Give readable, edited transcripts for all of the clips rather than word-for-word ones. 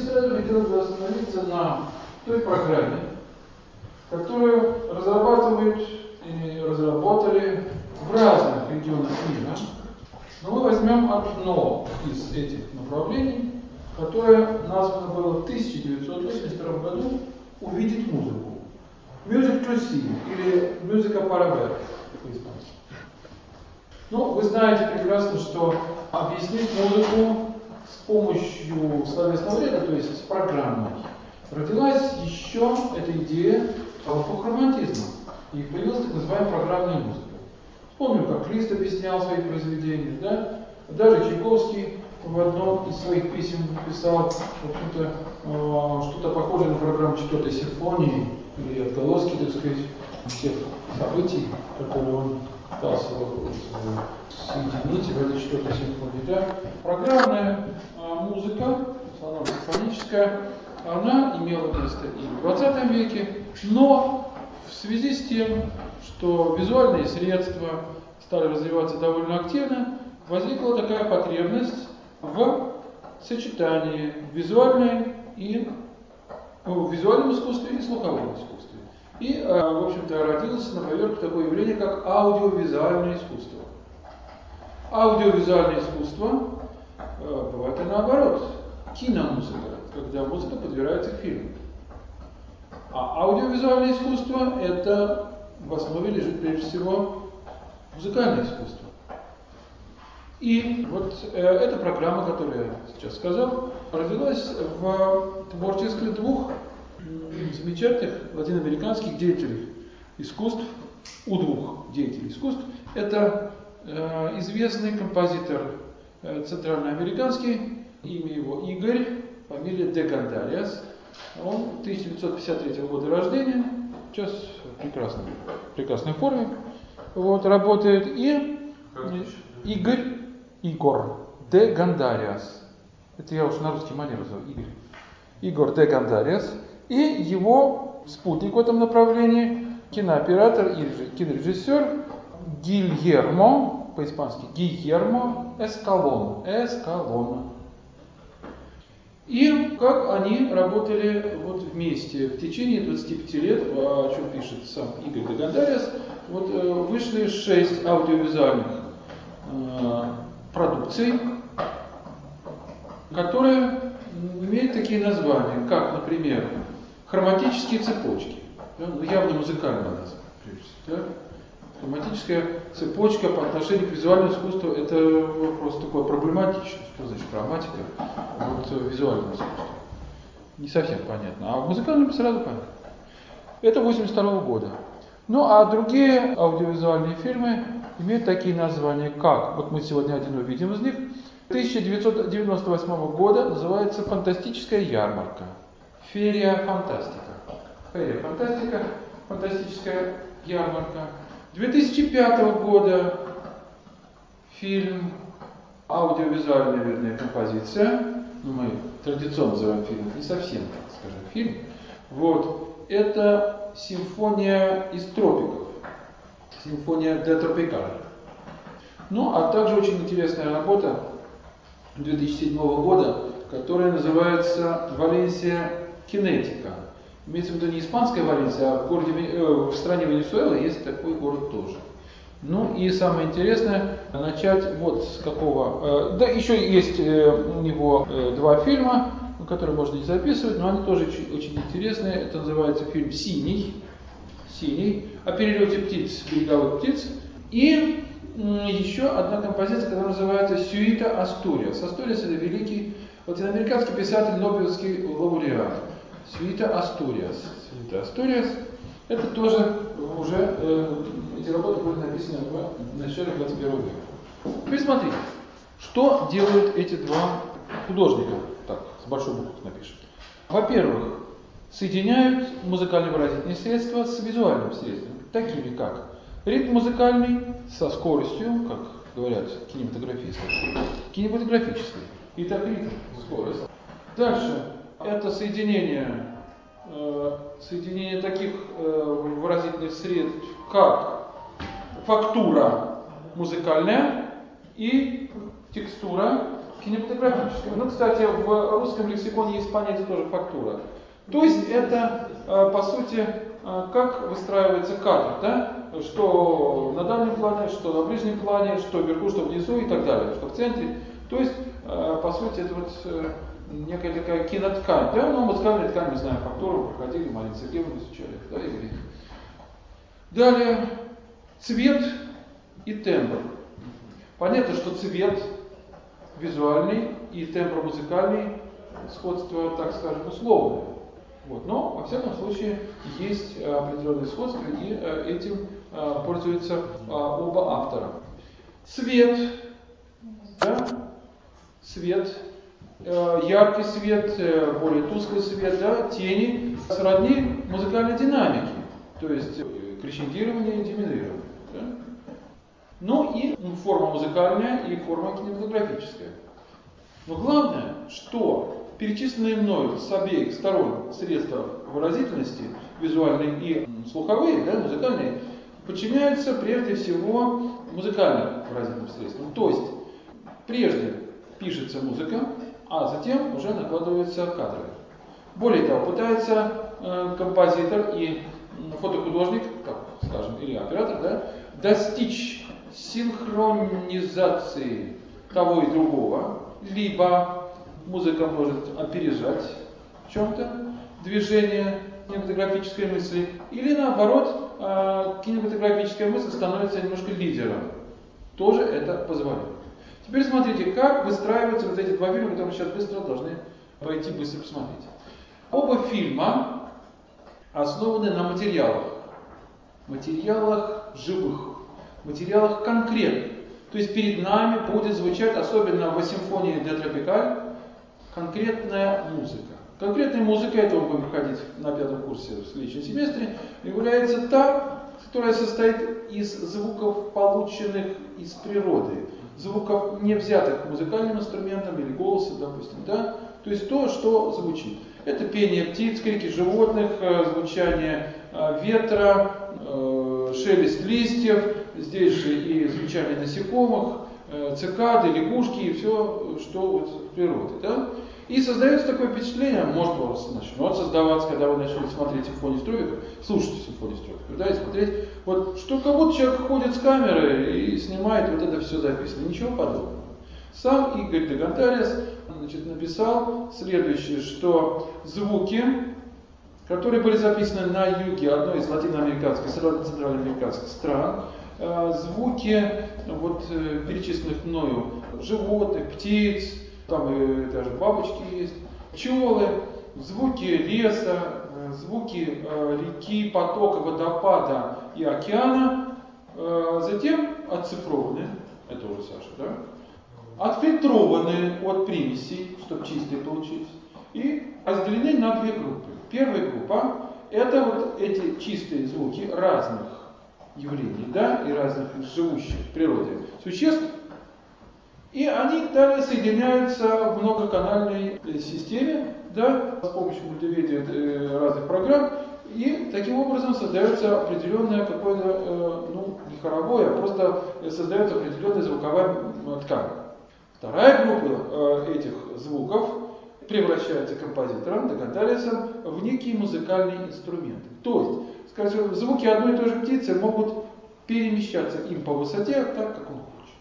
сразу хотелось бы остановиться на той программе, которую разрабатывают и разработали в разных регионах мира. Но мы возьмем одно из этих направлений, которое названо было в 1982 году «Увидеть музыку». Music to see или «Музыка para ver» по-испански. Ну, вы знаете прекрасно, что объяснить музыку с помощью словесного ряда, то есть с программой, родилась еще эта идея эпохромантизма. И появилась так называемая программная музыка. Помню, как Лист объяснял свои произведения, да? Даже Чайковский в одном из своих писем писал, в общем-то, что-то похожее на программу 4-й симфонии, или отголоски, так сказать, всех событий, которые он пытался соединить в этой 4-й симфонии. Да? Программная музыка, она симфоническая, она имела место и в 20 веке, но в связи с тем, что визуальные средства стали развиваться довольно активно, возникла такая потребность в сочетании визуальном искусстве и слуховом искусстве. И, в общем-то, родилось на поверку такое явление, как аудиовизуальное искусство. Аудиовизуальное искусство бывает и наоборот. Киномузыка, когда музыка подбирается к фильму. А аудиовизуальное искусство – это в основе лежит прежде всего музыкальное искусство. И вот эта программа, которую я сейчас сказал, родилась в творчестве двух замечательных латиноамериканских деятелей искусств, у двух деятелей искусств. Это известный композитор центральноамериканский, имя его Игорь, фамилия де Гандариас. Он 1953 года рождения, сейчас в прекрасной форме, вот, работает. И Игорь де Гандариас. Это я уж на русский манер называю, Игорь де Гандариас. И его спутник в этом направлении, кинооператор и кинорежиссер Гильермо, по-испански Гильермо Эскалон. И как они работали вот вместе в течение 25 лет, о чем пишет сам Игорь де Гандариас, вот вышли 6 аудиовизуальных продукций, которые имеют такие названия, как, например, хроматические цепочки. Да? Ну, явно музыкальное название, прежде всего. Да? Хроматическая цепочка по отношению к визуальному искусству – это вопрос такой проблематичный. Что значит хроматика? Вот визуальное искусство. Не совсем понятно. А в музыкальном сразу понятно. Это 1982 года. Ну а другие аудиовизуальные фильмы имеют такие названия, как, вот мы сегодня один увидим из них, 1998 года называется «Фантастическая ярмарка». Ферия фантастика. Ферия фантастика, фантастическая ярмарка. 2005 года фильм, аудиовизуальная, вернее, композиция, ну, мы традиционно называем фильм, не совсем, скажем, фильм, вот, это «Симфония из тропиков», «Симфония де Тропикаль». Ну, а также очень интересная работа 2007 года, которая называется «Валенсия кинетика». Имеется в виду не испанская Валенсия, а в стране Венесуэла есть такой город тоже. Ну и самое интересное, начать вот с какого... Да, еще есть у него 2 фильма, которые можно не записывать, но они тоже очень интересные. Это называется фильм «Синий», о перелете птиц, береговых птиц. И еще одна композиция, которая называется «Сюита Астуриас». Астуриас – это великий латиноамериканский писатель, нобелевский лауреат. «Сюита Астуриас». «Сюита Астуриас» – это тоже уже, эти работы были написаны в начале 21 века. Теперь смотрите, что делают эти 2 художника, так, с большой буквы напишем. Во-первых, соединяют музыкально-выразительные средства с визуальным средством, такими как ритм музыкальный со скоростью, как говорят кинематографисты, кинематографический. Итак, ритм, скорость. Дальше это соединение таких выразительных средств, как фактура музыкальная и текстура Кинематографическое. Ну, кстати, в русском лексиконе есть понятие тоже фактура. То есть это, по сути, как выстраивается кадр, да? Что на дальнем плане, что на ближнем плане, что вверху, что внизу и так далее, что в центре. То есть, по сути, это вот некая такая киноткань. Да? Ну, музыкальная ткань, мы знаем, фактуру проходили, Марина Сергеевна изучали, да, и говорили. Далее, цвет и тембр. Понятно, что цвет визуальный и тембр музыкальный сходство, так скажем, условное. Вот. Но, во всяком случае, есть определенное сходство, и этим пользуются оба автора. Цвет, да? Свет, яркий свет, более тусклый свет, да? Тени сродни музыкальной динамике, то есть крещендирование и диминуирование. Да? Ну и форма музыкальная и форма кинематографическая. Но главное, что перечисленные мною с обеих сторон средства выразительности, визуальные и слуховые, да, музыкальные, подчиняются прежде всего музыкальным выразительным средствам. То есть прежде пишется музыка, а затем уже накладываются кадры. Более того, пытается композитор и фотохудожник, как скажем, или оператор, да, достичь синхронизации того и другого, либо музыка может опережать в чем-то движение кинематографической мысли, или наоборот, кинематографическая мысль становится немножко лидером. Тоже это позволяет. Теперь смотрите, как выстраиваются вот эти два фильма, которые мы сейчас быстро должны пойти быстро посмотреть. Оба фильма основаны на материалах. Материалах живых, материалах конкретных. То есть перед нами будет звучать, особенно в симфонии де Тропикаль, конкретная музыка. Конкретная музыка, это мы будем проходить на 5 курсе в следующем семестре, является та, которая состоит из звуков, полученных из природы. Звуков, не взятых музыкальным инструментом или голосом, допустим, да? То есть то, что звучит. Это пение птиц, крики животных, звучание ветра, шелест листьев, здесь же и звучание насекомых, цикады, лягушки и все, что вот в природе. Да? И создается такое впечатление, может у вас начнет создаваться, когда вы начнете смотреть симфонию Стробиков, слушайте симфонию Стробиков, да, и смотреть, вот, что как будто человек ходит с камеры и снимает, вот это все записано. Ничего подобного. Сам Игорь де Гонтарес, написал следующее, что звуки, которые были записаны на юге одной из латиноамериканских, центральноамериканских стран, звуки вот, перечисленных мною животных, птиц, там и даже бабочки есть, пчелы, звуки леса, звуки реки, потока, водопада и океана, затем оцифрованы, это уже Саша, да? Отфильтрованы от примесей, чтобы чистые получить, и разделены на две группы. Первая группа – это вот эти чистые звуки разных явлений, да, и разных живущих в природе существ, и они далее соединяются в многоканальной системе, да, с помощью мультимедиа разных программ, и таким образом создается определенное какое-то, ну, не хоровое, а просто создается определенная звуковая ткань. Вторая группа этих звуков превращается композитором, де Гонтаресом, в некие музыкальные инструменты. То есть, скажем, звуки одной и той же птицы могут перемещаться им по высоте так, как он хочет.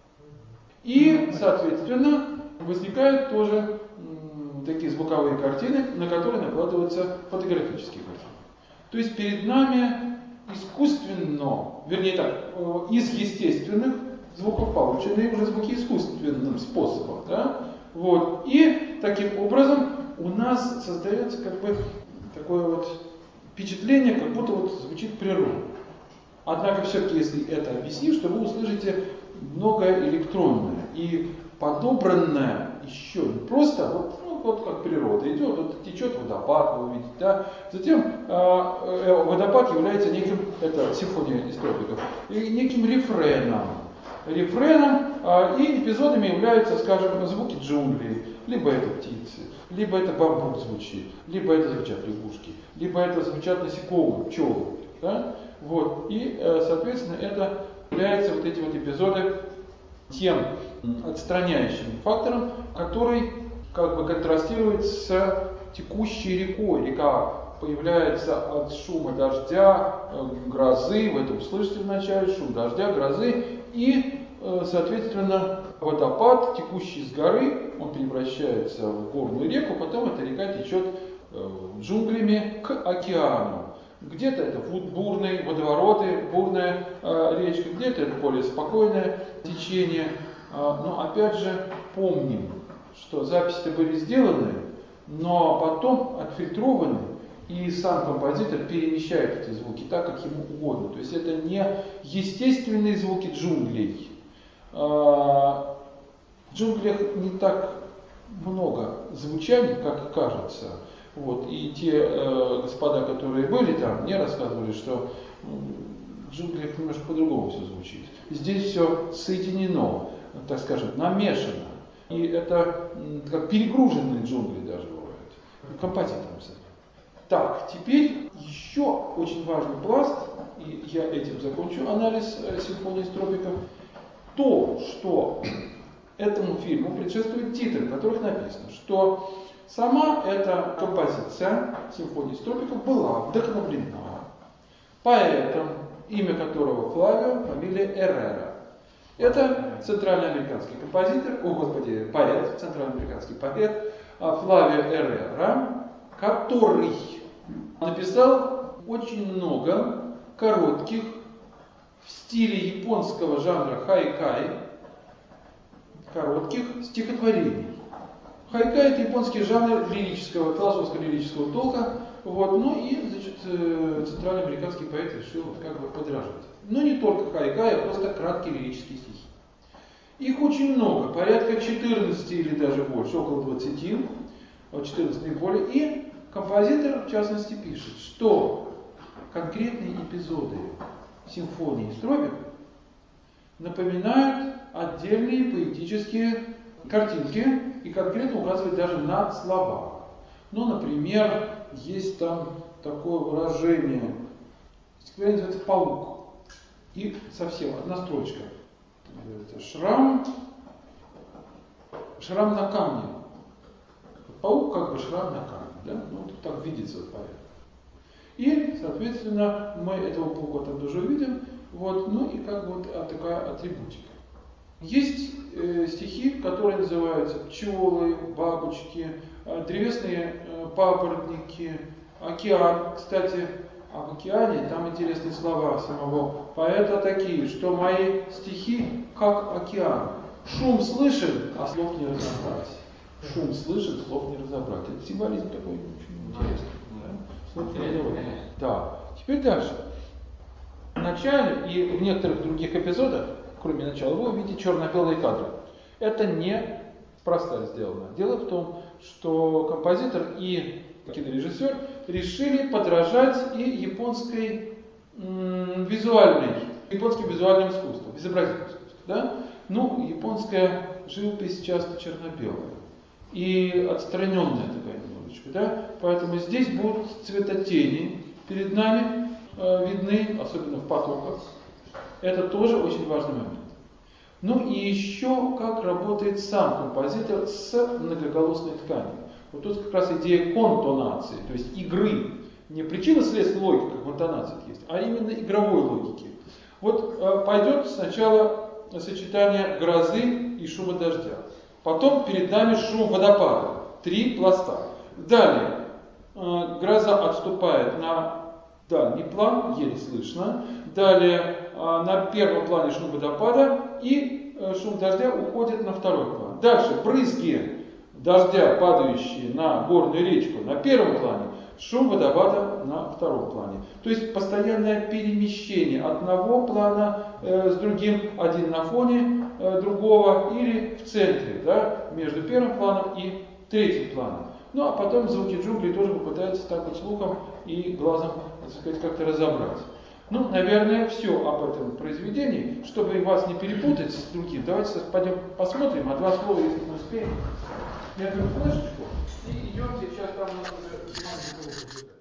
И, соответственно, возникают тоже такие звуковые картины, на которые накладываются фотографические картины. То есть перед нами искусственно, вернее так, из естественных звуков полученные уже звуки искусственным способом. Да? Вот. И таким образом у нас создается как бы такое вот впечатление, как будто вот звучит природа. Однако все-таки, если это объяснить, что вы услышите многое электронное и подобранное еще не просто вот, ну, вот как природа идет, вот течет водопад, вы увидите, да. Затем водопад является неким, это симфония из тропиков, неким рефреном и эпизодами являются, скажем, звуки джунглей, либо это птицы, либо это бамбук звучит, либо это звучат лягушки, либо это звучат насекомые, пчелы, да? Вот. И, соответственно, это являются вот эти вот эпизоды тем отстраняющим фактором, который как бы контрастирует с текущей рекой. Река появляется от шума дождя, грозы, вы это услышите вначале, шум дождя, грозы, и, соответственно, водопад, текущий с горы, он превращается в горную реку, потом эта река течет джунглями к океану. Где-то это бурные водовороты, бурная речка, где-то это более спокойное течение. Но опять же помним, что записи были сделаны, но потом отфильтрованы, и сам композитор перемещает эти звуки так, как ему угодно. То есть это не естественные звуки джунглей. В джунглях не так много звучаний, как кажется. Вот. И те господа, которые были там, мне рассказывали, что в джунглях немножко по-другому все звучит. Здесь все соединено, так скажем, намешано. И это как перегруженные джунгли даже бывают. Композитором самим. Так, теперь еще очень важный пласт, и я этим закончу анализ симфонии Стропиков. То, что этому фильму предшествует титры, в которых написано, что сама эта композиция симфонии Стропиков была вдохновлена поэтом, имя которого Флавио, фамилия Эррера. Это центральноамериканский композитор, поэт, центральноамериканский поэт Флавио Эррера, который написал очень много коротких в стиле японского жанра хайкай, коротких стихотворений. Хайкай — это японский жанр лирического, философско-лирического толка. Вот, ну и, значит, центральноамериканский поэт решил как бы подражать. Но не только хайкай, а просто краткие лирические стихи. Их очень много, порядка 14 или даже больше, около 20, 14 и более. И композитор, в частности, пишет, что конкретные эпизоды симфонии Стропиков напоминают отдельные поэтические картинки и конкретно указывает даже на слова. Ну, например, есть там такое выражение, стихотворение называется «Паук». И совсем одна строчка. Шрам на камне. Паук как бы шрам на камне. Да? Ну, так видится порядок. И, соответственно, мы этого паука там тоже увидим. Вот, ну и как бы вот такая атрибутика. Есть стихи, которые называются «Пчелы», «Бабочки», «Древесные папоротники», «Океан». Кстати, об океане там интересные слова самого поэта такие, что мои стихи как океан. Шум слышен, а слов не разобрать. Шум слышен, слов не разобрать. Это символизм такой очень интересный. Да. Теперь дальше. В начале и в некоторых других эпизодах, кроме начала, вы увидите черно-белые кадры. Это не просто сделано. Дело в том, что композитор и кинорежиссер решили подражать и японским визуальным искусством, изобразительным искусством. Да? Ну, японская живопись часто черно-белая и отстраненная такая немножечко. Да? Поэтому здесь будут цветотени перед нами видны, особенно в потоках. Это тоже очень важный момент. Ну и еще как работает сам композитор с многоголосной тканью. Вот тут как раз идея контонации, то есть игры. Не причинно-следственной логики, как в интонациях есть, а именно игровой логики. Вот пойдет сначала сочетание грозы и шума дождя. Потом перед нами шум водопада. 3 пласта. Далее гроза отступает на дальний план, еле слышно. Далее на первом плане шум водопада и шум дождя уходит на второй план. Дальше брызги дождя, падающие на горную речку, на первом плане, шум водопада на втором плане. То есть постоянное перемещение одного плана с другим, один на фоне другого или в центре, да, между первым планом и третьим планом. Ну а потом звуки джунглей тоже попытаются так вот слухом и глазом, так сказать, как-то разобрать. Ну, наверное, все об этом произведении. Чтобы вас не перепутать с другим, давайте сейчас пойдем посмотрим, а 2 слова, если мы успеем. Я беру флешечку и идемте, сейчас там у нас уже